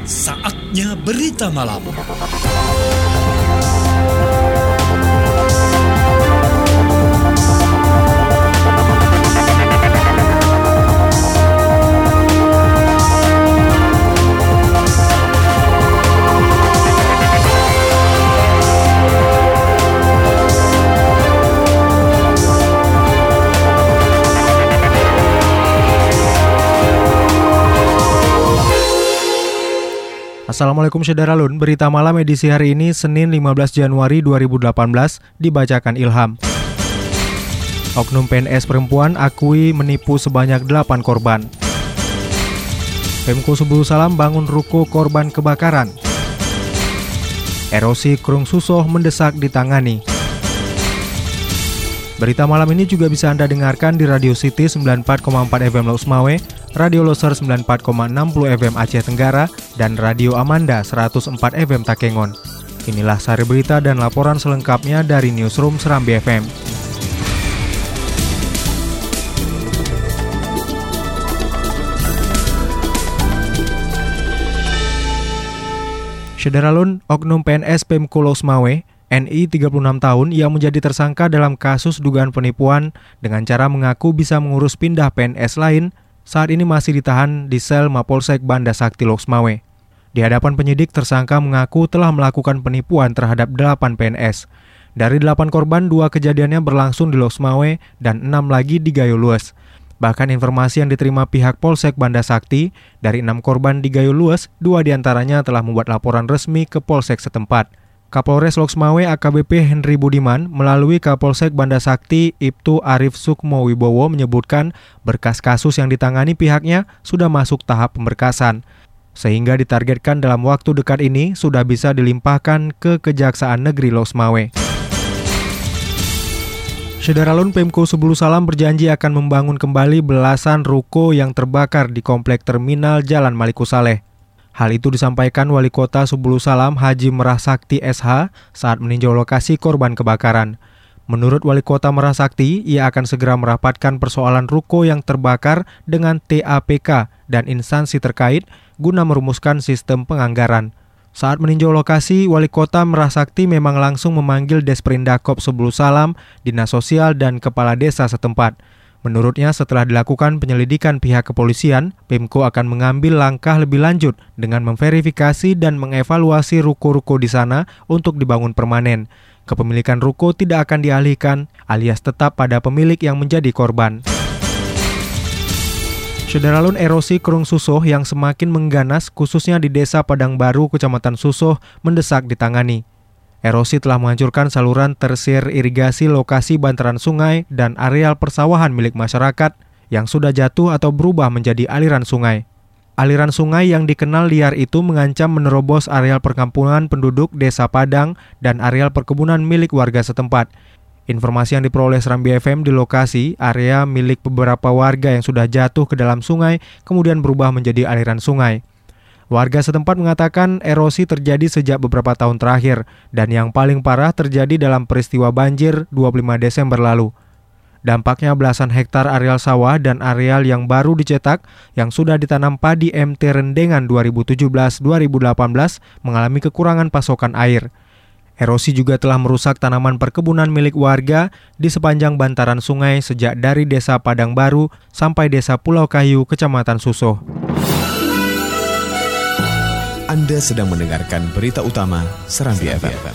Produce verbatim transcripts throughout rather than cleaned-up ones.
Saatnya berita malam. Assalamualaikum Syederalun, berita malam edisi hari ini Senin lima belas Januari dua ribu delapan belas dibacakan Ilham. Oknum P N S perempuan akui menipu sebanyak delapan korban. Pemko Subulu Salam bangun ruko korban kebakaran. Erosi Krung Susoh mendesak ditangani. Berita malam ini juga bisa Anda dengarkan di Radio City sembilan puluh empat koma empat F M Laus Mawe, Radio Loser sembilan puluh empat koma enam puluh F M Aceh Tenggara, dan Radio Amanda seratus empat F M Takengon. Inilah sari berita dan laporan selengkapnya dari Newsroom Serambi F M. Syederalun, oknum P N S Pemko Laus Mawe, N I tiga puluh enam tahun yang menjadi tersangka dalam kasus dugaan penipuan dengan cara mengaku bisa mengurus pindah P N S lain, saat ini masih ditahan di sel Mapolsek Banda Sakti Laus Mawe. Di hadapan penyidik, tersangka mengaku telah melakukan penipuan terhadap delapan P N S. Dari delapan korban, dua kejadiannya berlangsung di Laus Mawe dan enam lagi di Gayo Lues. Bahkan informasi yang diterima pihak Polsek Banda Sakti, dari enam korban di Gayo Lues, dua diantaranya telah membuat laporan resmi ke Polsek setempat. Kapolres Laus Mawe A K B P Henry Budiman melalui Kapolsek Banda Sakti Ibtu Arif Sukmo Wibowo menyebutkan berkas kasus yang ditangani pihaknya sudah masuk tahap pemberkasan, sehingga ditargetkan dalam waktu dekat ini sudah bisa dilimpahkan ke Kejaksaan Negeri Laus Mawe. Syederalun, Pemko Subulu Salam berjanji akan membangun kembali belasan ruko yang terbakar di Komplek Terminal Jalan Maliku Saleh. Hal itu disampaikan Wali Kota Subulu Salam Haji Merah Sakti S H saat meninjau lokasi korban kebakaran. Menurut Wali Kota Merah Sakti, ia akan segera merapatkan persoalan ruko yang terbakar dengan T A P K dan instansi terkait guna merumuskan sistem penganggaran. Saat meninjau lokasi, Wali Kota Merah Sakti memang langsung memanggil Desprindakop Subulu Salam, Dinas Sosial dan Kepala Desa setempat. Menurutnya, setelah dilakukan penyelidikan pihak kepolisian, Pemko akan mengambil langkah lebih lanjut dengan memverifikasi dan mengevaluasi ruko-ruko di sana untuk dibangun permanen. Kepemilikan ruko tidak akan dialihkan, alias tetap pada pemilik yang menjadi korban. Syederalun, erosi Krung Susoh yang semakin mengganas khususnya di Desa Padang Baru, Kecamatan Susoh, mendesak ditangani. Erosi telah menghancurkan saluran tersier irigasi lokasi bantaran sungai dan areal persawahan milik masyarakat yang sudah jatuh atau berubah menjadi aliran sungai. Aliran sungai yang dikenal liar itu mengancam menerobos areal perkampungan penduduk Desa Padang dan areal perkebunan milik warga setempat. Informasi yang diperoleh Serambi F M di lokasi, area milik beberapa warga yang sudah jatuh ke dalam sungai kemudian berubah menjadi aliran sungai. Warga setempat mengatakan erosi terjadi sejak beberapa tahun terakhir dan yang paling parah terjadi dalam peristiwa banjir dua puluh lima Desember lalu. Dampaknya belasan hektar areal sawah dan areal yang baru dicetak yang sudah ditanam padi M T Rendengan dua ribu tujuh belas dua ribu delapan belas mengalami kekurangan pasokan air. Erosi juga telah merusak tanaman perkebunan milik warga di sepanjang bantaran sungai sejak dari Desa Padang Baru sampai Desa Pulau Kayu, Kecamatan Susoh. Anda sedang mendengarkan berita utama Serambi F M.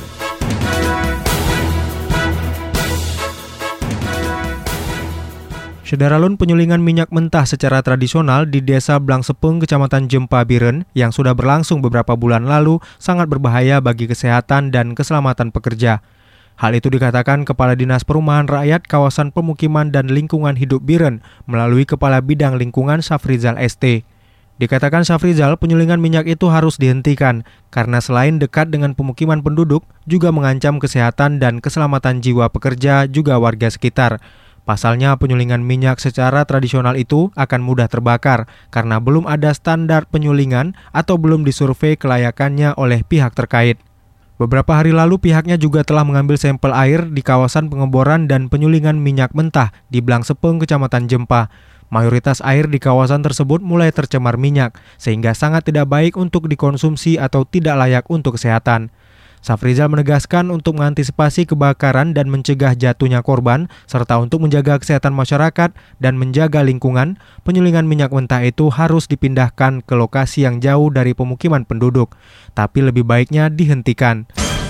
Syederalun, penyulingan minyak mentah secara tradisional di Desa Blangsepeng, Kecamatan Jempa Biren yang sudah berlangsung beberapa bulan lalu sangat berbahaya bagi kesehatan dan keselamatan pekerja. Hal itu dikatakan Kepala Dinas Perumahan Rakyat Kawasan Pemukiman dan Lingkungan Hidup Biren melalui Kepala Bidang Lingkungan Syafrizal S T. Dikatakan Syafrizal, penyulingan minyak itu harus dihentikan karena selain dekat dengan pemukiman penduduk, juga mengancam kesehatan dan keselamatan jiwa pekerja juga warga sekitar. Pasalnya, penyulingan minyak secara tradisional itu akan mudah terbakar karena belum ada standar penyulingan atau belum disurvei kelayakannya oleh pihak terkait. Beberapa hari lalu pihaknya juga telah mengambil sampel air di kawasan pengeboran dan penyulingan minyak mentah di Blangsepeng, Kecamatan Jempa. Mayoritas air di kawasan tersebut mulai tercemar minyak, sehingga sangat tidak baik untuk dikonsumsi atau tidak layak untuk kesehatan. Safrizal menegaskan untuk mengantisipasi kebakaran dan mencegah jatuhnya korban, serta untuk menjaga kesehatan masyarakat dan menjaga lingkungan, penyulingan minyak mentah itu harus dipindahkan ke lokasi yang jauh dari pemukiman penduduk, tapi lebih baiknya dihentikan.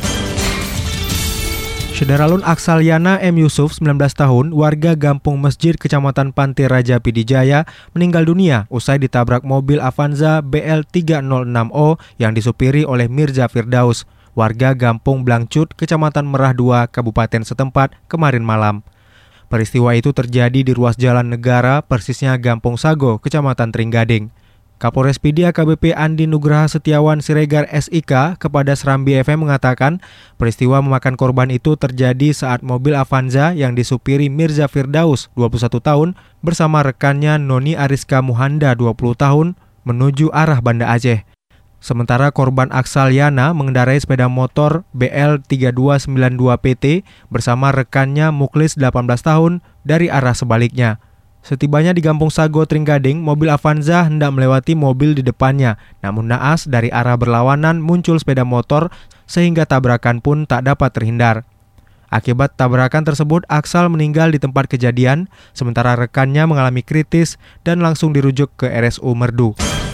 Syederalun Aksalyana M. Yusuf, sembilan belas tahun, warga Gampung Masjid, Kecamatan Pantai Raja Pidijaya, meninggal dunia usai ditabrak mobil Avanza B L tiga nol enam O yang disupiri oleh Mirza Firdaus, warga Gampung Blangcut, Kecamatan Merah dua, Kabupaten setempat, kemarin malam. Peristiwa itu terjadi di ruas jalan negara, persisnya Gampung Sago, Kecamatan Trenggading. Kapolres P D A K B P Andi Nugraha Setiawan Siregar S I K kepada Serambi F M mengatakan peristiwa memakan korban itu terjadi saat mobil Avanza yang disupiri Mirza Firdaus, dua puluh satu tahun, bersama rekannya Noni Ariska Muhanda, dua puluh tahun, menuju arah Banda Aceh. Sementara korban Aksalyana mengendarai sepeda motor B L tiga dua sembilan dua P T bersama rekannya Muklis, delapan belas tahun, dari arah sebaliknya. Setibanya di Gampung Sago, Trenggading, mobil Avanza hendak melewati mobil di depannya, namun naas dari arah berlawanan muncul sepeda motor sehingga tabrakan pun tak dapat terhindar. Akibat tabrakan tersebut, Aksal meninggal di tempat kejadian, sementara rekannya mengalami kritis dan langsung dirujuk ke R S U Merdu.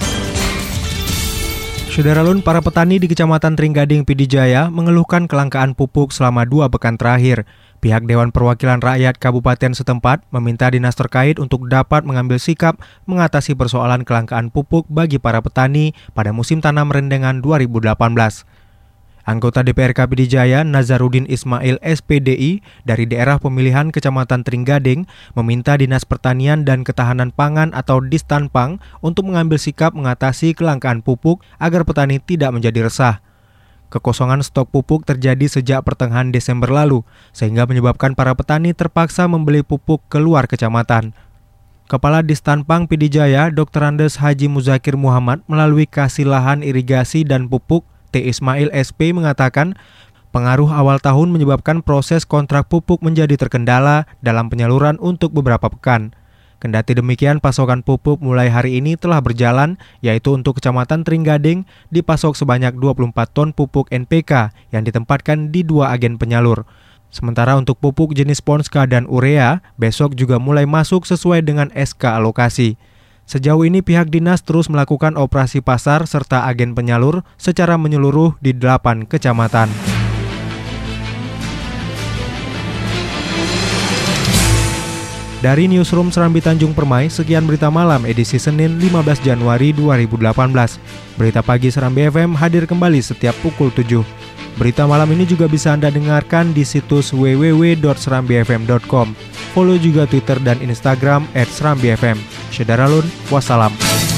Syederalun, para petani di Kecamatan Trenggading Pidijaya mengeluhkan kelangkaan pupuk selama dua pekan terakhir. Pihak Dewan Perwakilan Rakyat Kabupaten setempat meminta dinas terkait untuk dapat mengambil sikap mengatasi persoalan kelangkaan pupuk bagi para petani pada musim tanam rendengan dua ribu delapan belas. Anggota D P R K Pidijaya Nazarudin Ismail S P D I dari daerah pemilihan Kecamatan Trenggading meminta Dinas Pertanian dan Ketahanan Pangan atau Distanpang untuk mengambil sikap mengatasi kelangkaan pupuk agar petani tidak menjadi resah. Kekosongan stok pupuk terjadi sejak pertengahan Desember lalu, sehingga menyebabkan para petani terpaksa membeli pupuk keluar kecamatan. Kepala Distanpang Pidijaya, Doktor Andes Haji Muzakir Muhammad, melalui Kasih Lahan Irigasi dan Pupuk T. Ismail S P mengatakan, pengaruh awal tahun menyebabkan proses kontrak pupuk menjadi terkendala dalam penyaluran untuk beberapa pekan. Kendati demikian, pasokan pupuk mulai hari ini telah berjalan, yaitu untuk Kecamatan Trenggading dipasok sebanyak dua puluh empat ton pupuk N P K yang ditempatkan di dua agen penyalur. Sementara untuk pupuk jenis Ponska dan urea, besok juga mulai masuk sesuai dengan S K alokasi. Sejauh ini pihak dinas terus melakukan operasi pasar serta agen penyalur secara menyeluruh di delapan kecamatan. Dari Newsroom Serambi Tanjung Permai, sekian berita malam edisi Senin lima belas Januari dua ribu delapan belas. Berita pagi Serambi F M hadir kembali setiap pukul tujuh. Berita malam ini juga bisa Anda dengarkan di situs w w w dot serambi f m dot com. Follow juga Twitter dan Instagram at serambi f m. Syederalun, wassalam.